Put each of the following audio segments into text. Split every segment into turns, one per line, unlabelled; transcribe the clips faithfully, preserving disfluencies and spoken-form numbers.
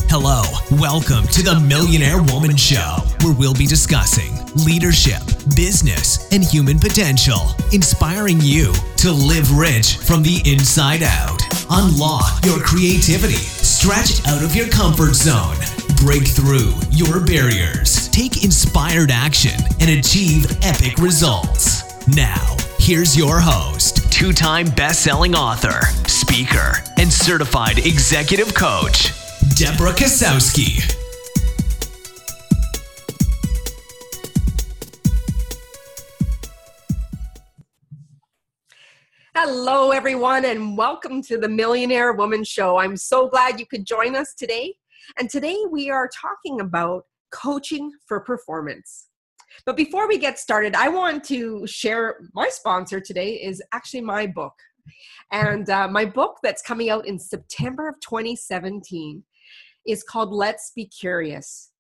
Hello, welcome to the Millionaire Woman Show, where we'll be discussing leadership, business, and human potential, inspiring you to live rich from the inside out. Unlock your creativity, stretch out of your comfort zone, break through your barriers, take inspired action, and achieve epic results. Now, here's your host, two-time best-selling author, speaker, and certified executive coach, Deborah Kasowski.
Hello, everyone, and welcome to the Millionaire Woman Show. I'm so glad you could join us today. And today we are talking about coaching for performance. But before we get started, I want to share my sponsor today is actually my book. And uh, my book that's coming out in September of twenty seventeen is called Let's Be Curious.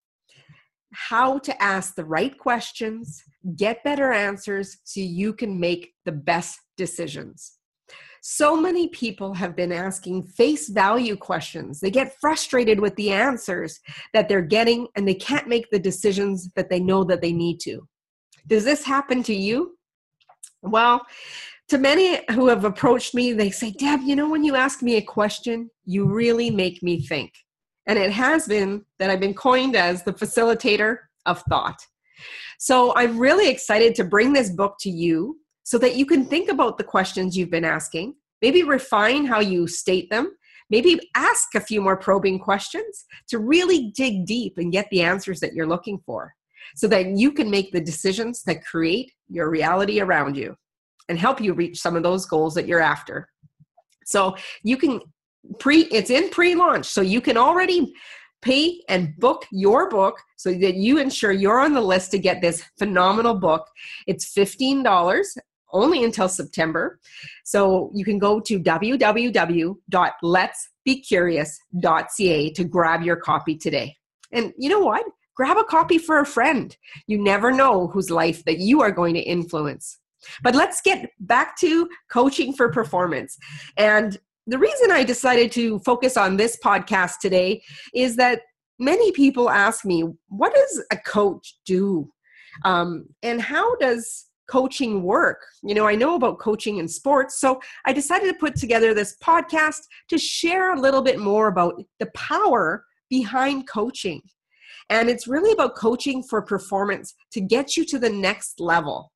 How to ask the right questions, get better answers so you can make the best decisions. So many people have been asking face value questions. They get frustrated with the answers that they're getting and they can't make the decisions that they know that they need to. Does this happen to you? Well, to many who have approached me, they say, Deb, you know, when you ask me a question, you really make me think. And it has been that I've been coined as the facilitator of thought. So I'm really excited to bring this book to you so that you can think about the questions you've been asking, maybe refine how you state them, maybe ask a few more probing questions to really dig deep and get the answers that you're looking for so that you can make the decisions that create your reality around you and help you reach some of those goals that you're after. So you can pre, it's in pre-launch, so you can already pay and book your book so that you ensure you're on the list to get this phenomenal book. It's fifteen dollars only until September. So you can go to w w w dot lets be curious dot c a to grab your copy today. And you know what? Grab a copy for a friend. You never know whose life that you are going to influence. But let's get back to coaching for performance. And the reason I decided to focus on this podcast today is that many people ask me, what does a coach do? Um, and how does coaching work? You know, I know about coaching in sports, so I decided to put together this podcast to share a little bit more about the power behind coaching. And it's really about coaching for performance to get you to the next level.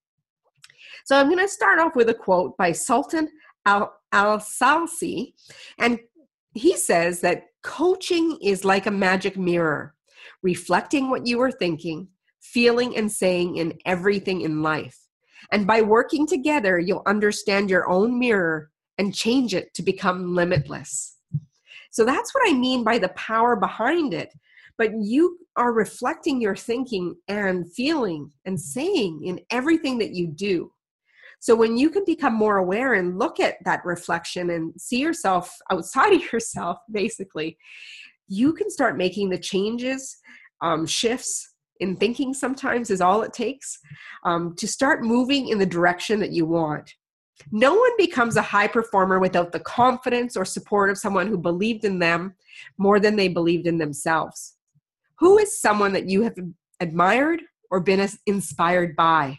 So I'm going to start off with a quote by Sultan Al- Al-Salsi, and he says that coaching is like a magic mirror, reflecting what you are thinking, feeling, and saying in everything in life. And by working together, you'll understand your own mirror and change it to become limitless. So that's what I mean by the power behind it. But you are reflecting your thinking and feeling and saying in everything that you do. So when you can become more aware and look at that reflection and see yourself outside of yourself, basically, you can start making the changes, um, shifts in thinking sometimes is all it takes um, to start moving in the direction that you want. No one becomes a high performer without the confidence or support of someone who believed in them more than they believed in themselves. Who is someone that you have admired or been inspired by?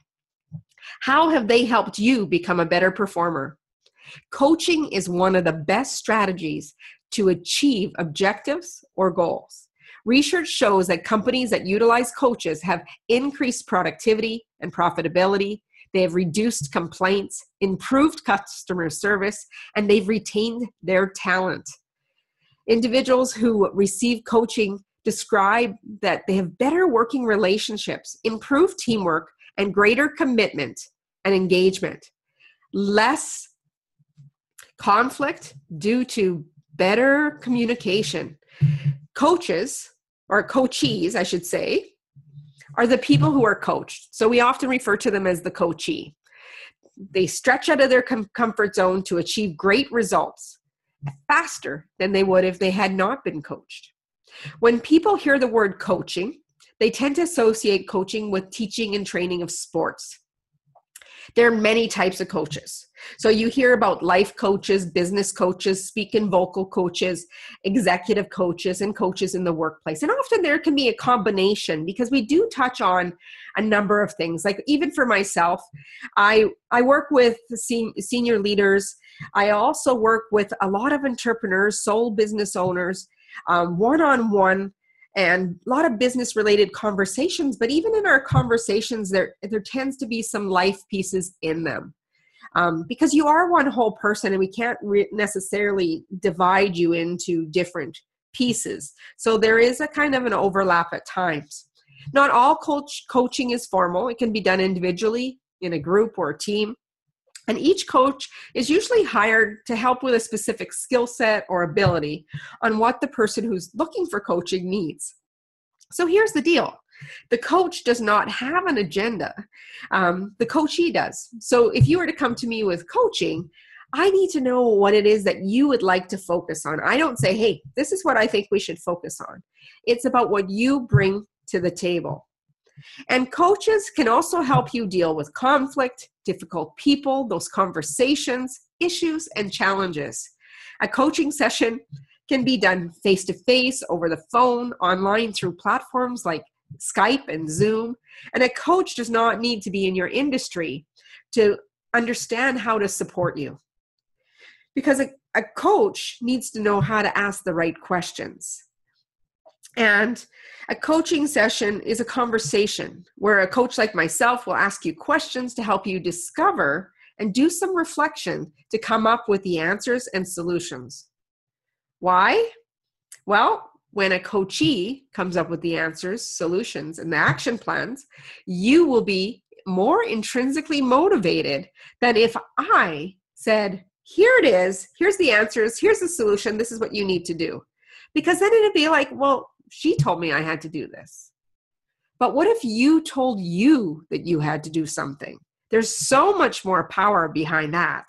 How have they helped you become a better performer? Coaching is one of the best strategies to achieve objectives or goals. Research shows that companies that utilize coaches have increased productivity and profitability. They have reduced complaints, improved customer service, and they've retained their talent. Individuals who receive coaching describe that they have better working relationships, improved teamwork, and greater commitment and engagement. Less conflict due to better communication. Coaches, or coachees, I should say, are the people who are coached. So we often refer to them as the coachee. They stretch out of their com- comfort zone to achieve great results faster than they would if they had not been coached. When people hear the word coaching, they tend to associate coaching with teaching and training of sports. There are many types of coaches. So you hear about life coaches, business coaches, speak and vocal coaches, executive coaches, and coaches in the workplace. And often there can be a combination because we do touch on a number of things. Like even for myself, I, I work with sen- senior leaders. I also work with a lot of entrepreneurs, sole business owners, um, one-on-one, and a lot of business related conversations. But even in our conversations, there, there tends to be some life pieces in them. Um, because you are one whole person and we can't re- necessarily divide you into different pieces. So there is a kind of an overlap at times. Not all coach coaching is formal. It can be done individually, in a group or a team. And each coach is usually hired to help with a specific skill set or ability on what the person who's looking for coaching needs. So here's the deal. The coach does not have an agenda. Um, the coachee does. So if you were to come to me with coaching, I need to know what it is that you would like to focus on. I don't say, hey, this is what I think we should focus on. It's about what you bring to the table. And coaches can also help you deal with conflict, difficult people, those conversations, issues, and challenges. A coaching session can be done face-to-face, over the phone, online through platforms like Skype and Zoom. And a coach does not need to be in your industry to understand how to support you. Because a, a coach needs to know how to ask the right questions. And a coaching session is a conversation where a coach like myself will ask you questions to help you discover and do some reflection to come up with the answers and solutions. Why? Well, when a coachee comes up with the answers, solutions, and the action plans, you will be more intrinsically motivated than if I said, here it is, here's the answers, here's the solution, this is what you need to do. Because then it'd be like, well, she told me I had to do this. But what if you told you that you had to do something? There's so much more power behind that.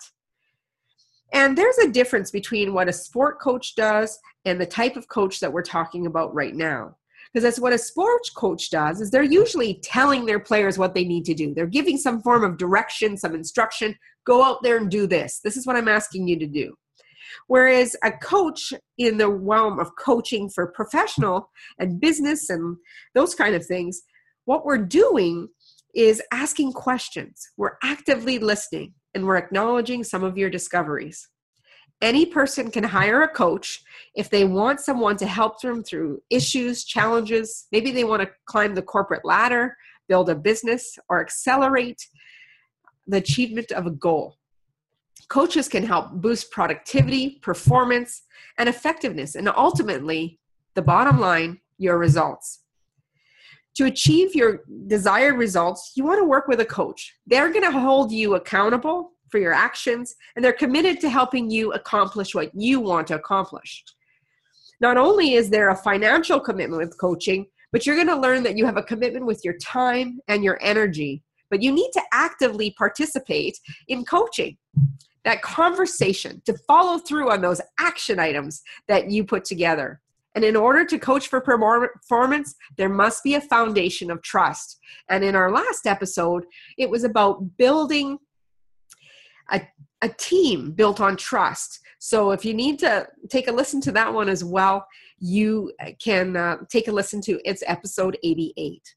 And there's a difference between what a sport coach does and the type of coach that we're talking about right now. Because that's what a sports coach does, is they're usually telling their players what they need to do. They're giving some form of direction, some instruction. Go out there and do this. This is what I'm asking you to do. Whereas a coach in the realm of coaching for professional and business and those kind of things, what we're doing is asking questions. We're actively listening and we're acknowledging some of your discoveries. Any person can hire a coach if they want someone to help them through issues, challenges. Maybe they want to climb the corporate ladder, build a business, or accelerate the achievement of a goal. Coaches can help boost productivity, performance, and effectiveness, and ultimately, the bottom line, your results. To achieve your desired results, you want to work with a coach. They're going to hold you accountable for your actions, and they're committed to helping you accomplish what you want to accomplish. Not only is there a financial commitment with coaching, but you're going to learn that you have a commitment with your time and your energy, but you need to actively participate in coaching. That conversation, to follow through on those action items that you put together. And in order to coach for performance, there must be a foundation of trust. And in our last episode, it was about building a, a team built on trust. So if you need to take a listen to that one as well, you can uh, take a listen to it's episode eighty-eight.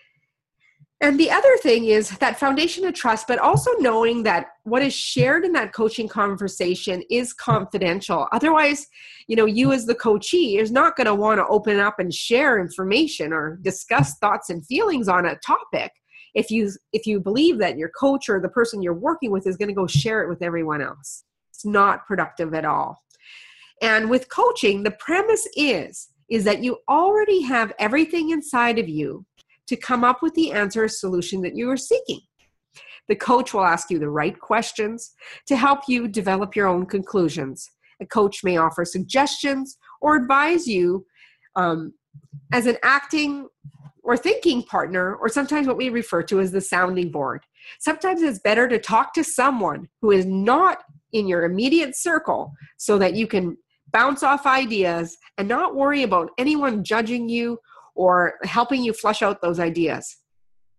And the other thing is that foundation of trust, but also knowing that what is shared in that coaching conversation is confidential. Otherwise, you know, you as the coachee is not going to want to open up and share information or discuss thoughts and feelings on a topic if you if you believe that your coach or the person you're working with is going to go share it with everyone else. It's not productive at all. And with coaching, the premise is, is that you already have everything inside of you to come up with the answer or solution that you are seeking. The coach will ask you the right questions to help you develop your own conclusions. A coach may offer suggestions or advise you um, as an acting or thinking partner, or sometimes what we refer to as the sounding board. Sometimes it's better to talk to someone who is not in your immediate circle so that you can bounce off ideas and not worry about anyone judging you or helping you flush out those ideas.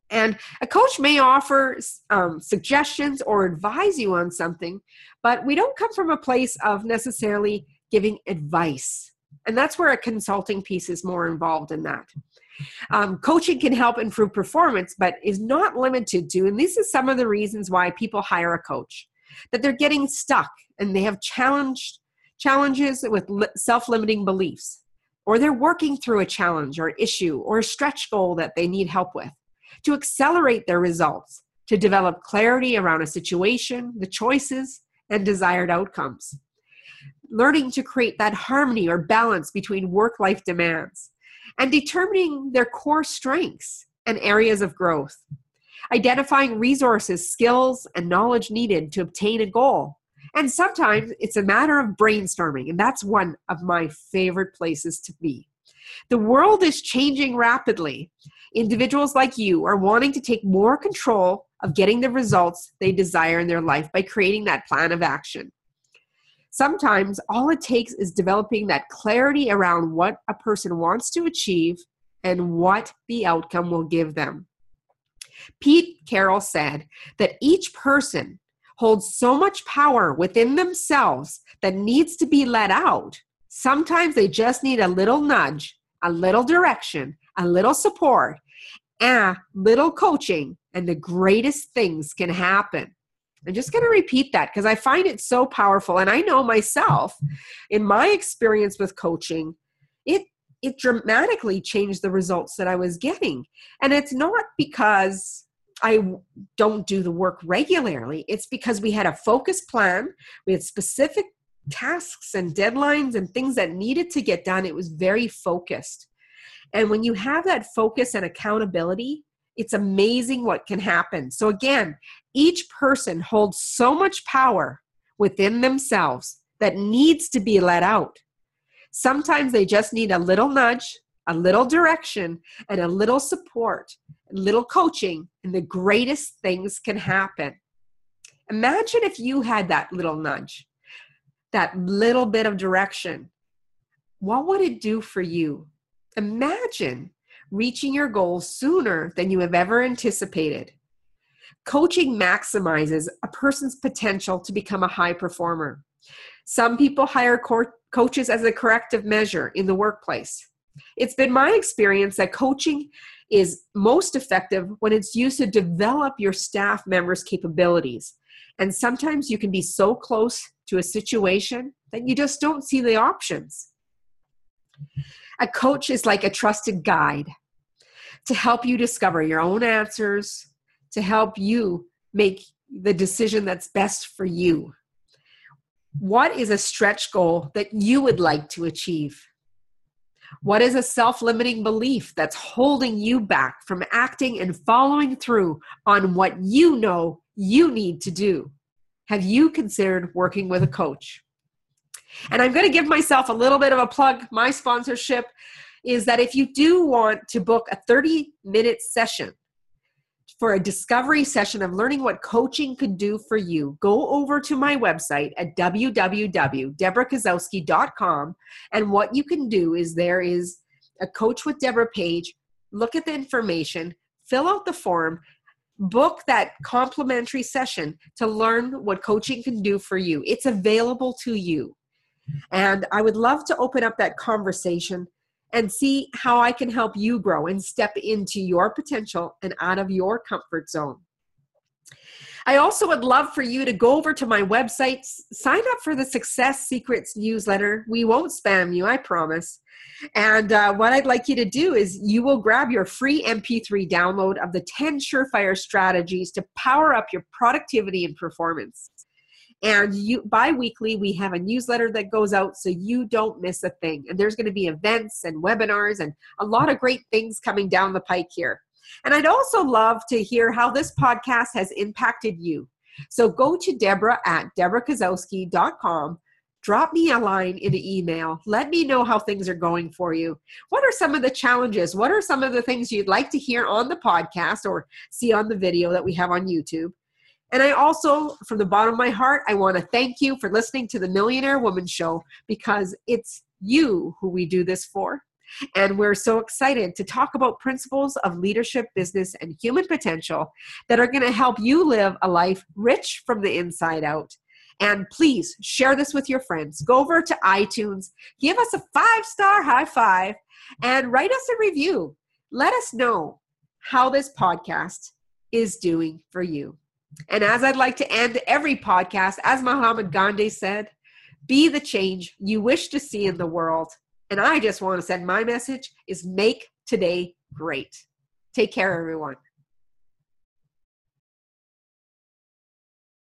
And a coach may offer um, suggestions or advise you on something, but we don't come from a place of necessarily giving advice. And that's where a consulting piece is more involved in that. Um, coaching can help improve performance, but is not limited to, and these are some of the reasons why people hire a coach, that they're getting stuck and they have challenged, challenges with li- self-limiting beliefs, or they're working through a challenge or issue or a stretch goal that they need help with, to accelerate their results, to develop clarity around a situation, the choices, and desired outcomes. Learning to create that harmony or balance between work-life demands, and determining their core strengths and areas of growth. Identifying resources, skills, and knowledge needed to obtain a goal. And sometimes it's a matter of brainstorming, and that's one of my favorite places to be. The world is changing rapidly. Individuals like you are wanting to take more control of getting the results they desire in their life by creating that plan of action. Sometimes all it takes is developing that clarity around what a person wants to achieve and what the outcome will give them. Pete Carroll said that each person holds so much power within themselves that needs to be let out. Sometimes they just need a little nudge, a little direction, a little support, and a little coaching, and the greatest things can happen. I'm just going to repeat that because I find it so powerful. And I know myself, in my experience with coaching, it it dramatically changed the results that I was getting. And it's not because I don't do the work regularly. It's because we had a focused plan. We had specific tasks and deadlines and things that needed to get done. It was very focused. And when you have that focus and accountability, it's amazing what can happen. So again, each person holds so much power within themselves that needs to be let out. Sometimes they just need a little nudge, a little direction, and a little support, a little coaching, and the greatest things can happen. Imagine if you had that little nudge, that little bit of direction. What would it do for you? Imagine reaching your goals sooner than you have ever anticipated. Coaching maximizes a person's potential to become a high performer. Some people hire co- coaches as a corrective measure in the workplace. It's been my experience that coaching is most effective when it's used to develop your staff members' capabilities. And sometimes you can be so close to a situation that you just don't see the options. A coach is like a trusted guide to help you discover your own answers, to help you make the decision that's best for you. What is a stretch goal that you would like to achieve? What is a self-limiting belief that's holding you back from acting and following through on what you know you need to do? Have you considered working with a coach? And I'm going to give myself a little bit of a plug. My sponsorship is that if you do want to book a thirty-minute session for a discovery session of learning what coaching could do for you, go over to my website at w w w dot deborah kozowski dot com. And what you can do is there is a Coach with Deborah page. Look at the information, fill out the form, book that complimentary session to learn what coaching can do for you. It's available to you. And I would love to open up that conversation and see how I can help you grow and step into your potential and out of your comfort zone. I also would love for you to go over to my website, sign up for the Success Secrets newsletter. We won't spam you, I promise. And uh, what I'd like you to do is you will grab your free M P three download of the ten surefire strategies to power up your productivity and performance. And you, bi-weekly, we have a newsletter that goes out so you don't miss a thing. And there's going to be events and webinars and a lot of great things coming down the pike here. And I'd also love to hear how this podcast has impacted you. So go to Deborah at deborah kozowski dot com. Drop me a line in an email. Let me know how things are going for you. What are some of the challenges? What are some of the things you'd like to hear on the podcast or see on the video that we have on YouTube? And I also, from the bottom of my heart, I want to thank you for listening to the Millionaire Woman Show, because it's you who we do this for. And we're so excited to talk about principles of leadership, business, and human potential that are going to help you live a life rich from the inside out. And please share this with your friends. Go over to iTunes, give us a five-star high five, and write us a review. Let us know how this podcast is doing for you. And as I'd like to end every podcast, as Mahatma Gandhi said, be the change you wish to see in the world. And I just want to send my message is make today great. Take care, everyone.